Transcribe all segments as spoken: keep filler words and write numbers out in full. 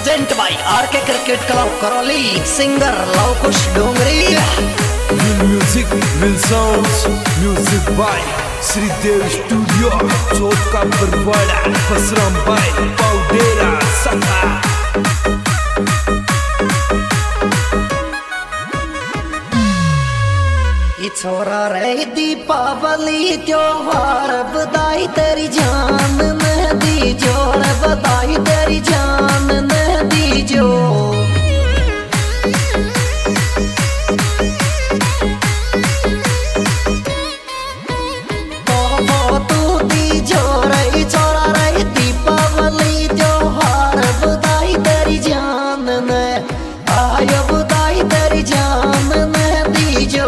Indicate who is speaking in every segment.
Speaker 1: Present by RK cricket club Karauli, singer Lavkush Dongri.
Speaker 2: Music will sounds, music by Shridev studio, Chauth Ka Barwara, Basram bye पाउडेरा सखा।
Speaker 1: छोरा रे दीपावली त्योहार, बधाई तेरी जान में दी जोड़, बधाई तेरी जान में दी जो। तो तू दी जोड़ छोरा रे दीपावली त्योहार, बधाई तेरी जान में आयो, बधाई तेरी जान में दी जो।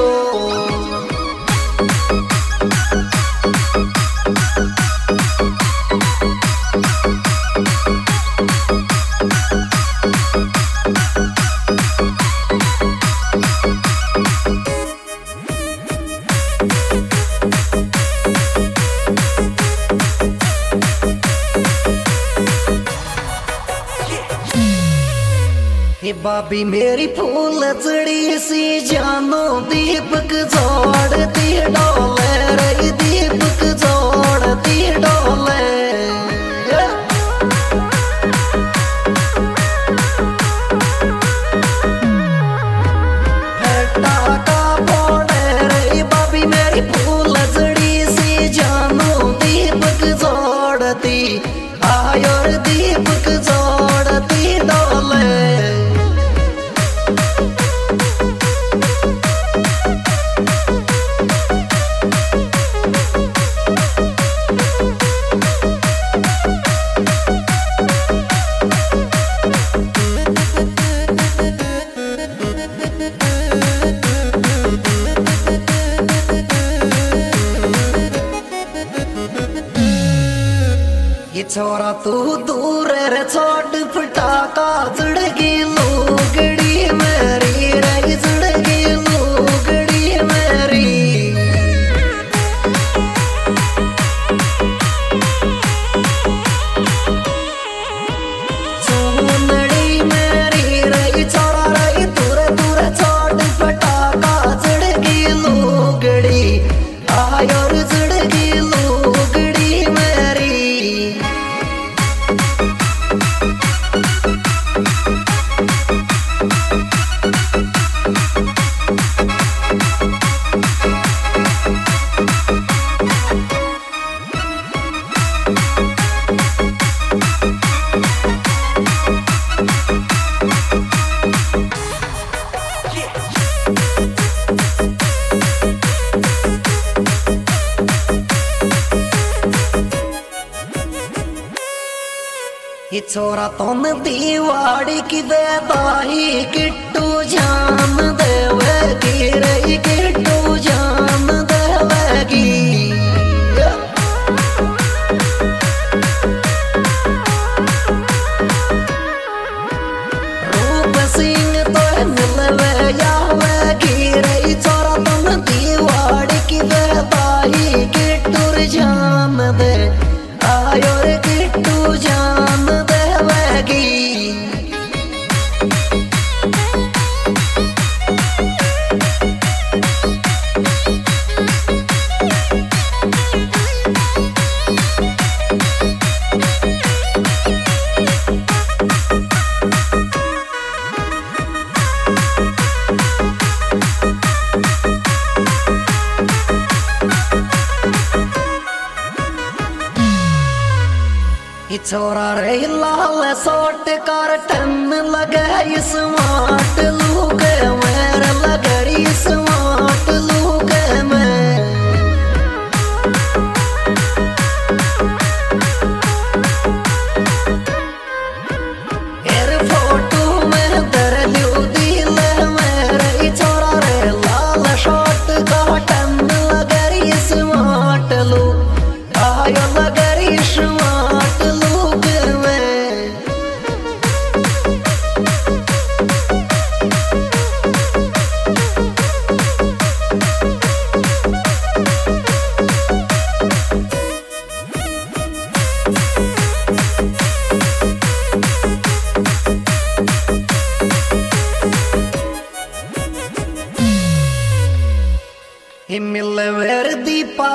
Speaker 1: बाबी मेरी फूल चढ़ी सी जानो, दीपक जोड़ती डोले रे, दीपक जोड़ती डोले। फटाका फोड़े रे बाबी मेरी फूल चढ़ी सी जानो, दीपक जोड़ती आयो रे, दीपक जोड़ती डोले। छोरा तू दूर रे छोड़ फटाका, जुड़गी लुगड़ी मेरी रे, जुड़गी लुगड़ी मेरी। चुनड़ी मेरी रे छोरा रे, दूर दूर छोड़ फटाका, जुड़गी लुगड़ी आयो रे, जुड़गी लुगड़ी मेरी। ये छोरा तुम दीवाड़ी की बेदाही, किट्टू जान देवेगी रे, किट्टू जान देवेगी। रूप सिंह तो मिलवे यावेगी रे, छोरा तुम दीवाड़ी की बेदाही, किट्टू जान दे आयो रे, किट्टू जान देवेगी। छोरा रे लाल सोट कर टन लगे, स्मार्ट लुक मेरे लगे, स्मार्ट लुक में। एर फोटो में दर लियो दिल मेरे, छोरा रे लाल शॉट का टन लगे, स्मार्ट लुक आयो लगे, स्मार्ट लुक में।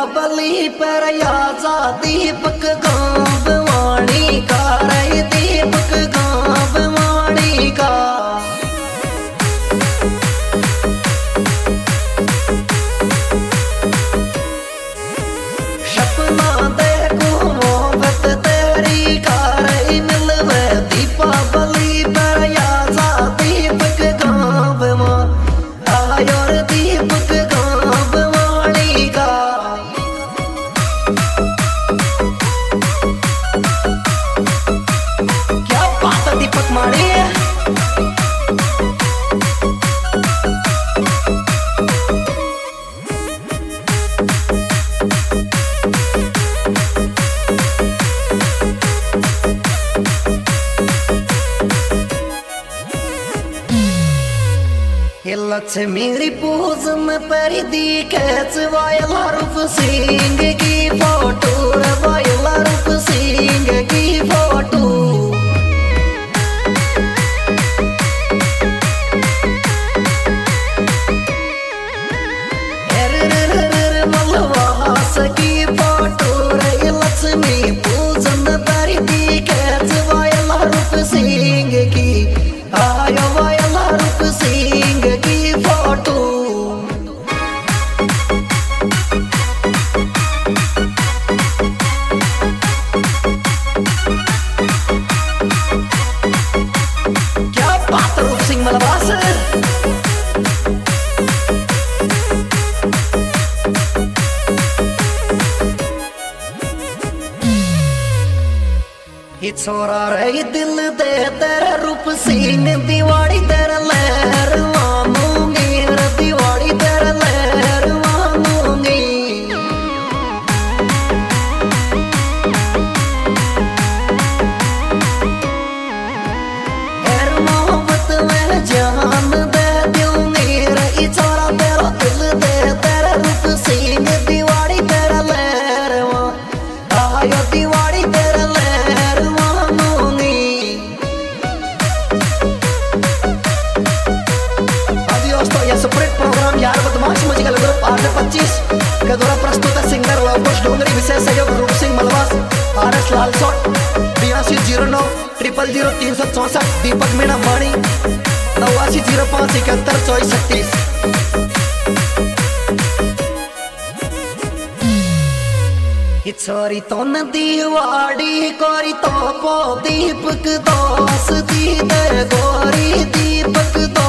Speaker 1: दीपावली पर आजा दीपक गाँव वाणी का रे दीपक गाँव वाणी का सपना देखो मोहब्बत तेरी का रे मिलवे दीपावली पर आजा दीपक गाँव आयो रे दीपक गाँव वाणी का क्या बात है दीपक माणी लक्ष्मी पूजन पर दी कैच वायला रूप सिंह की फोटो वायला रूप सिंह की फोटो मलवास की फोटो रे लक्ष्मी पूजन पर दी कैच वायला रूप सिंह की आयो वायला रूप सिंह की फोटो क्या बात रूप सिंह मलवास ये छोरा रे दिल दे तेरा रूप सिंह दिवाड़ी तेरा लहर मानूंगी रे दिवाड़ी तेरा लहर मानूंगी हर मोहब्बत में जान दे दूंगी रे ये छोरा तेरा दिल दे तेरा रूप सिंह दिवाड़ी तेरा लहर आयो दिवाड़ी तेरा लहर सुपरहिट प्रोग्राम यार बदमाश म्यूजिकल ग्रुप आर पच्चीस के द्वारा प्रस्तुत है सिंगर लवकुश डोंगरी विशेष सहयोग रूप सिंह मलवास आर एस लाल शॉट बयासी जीरो नौ ट्रिपल जीरो तीन सौ चौसठ दीपक मीणा वाणी नवासी जीरो पाँच इकहत्तर चौबीस छत्तीस छोरी तो दीवाड़ी कोरी तो पो दीपक दोस दी दे गोरी दीपक दो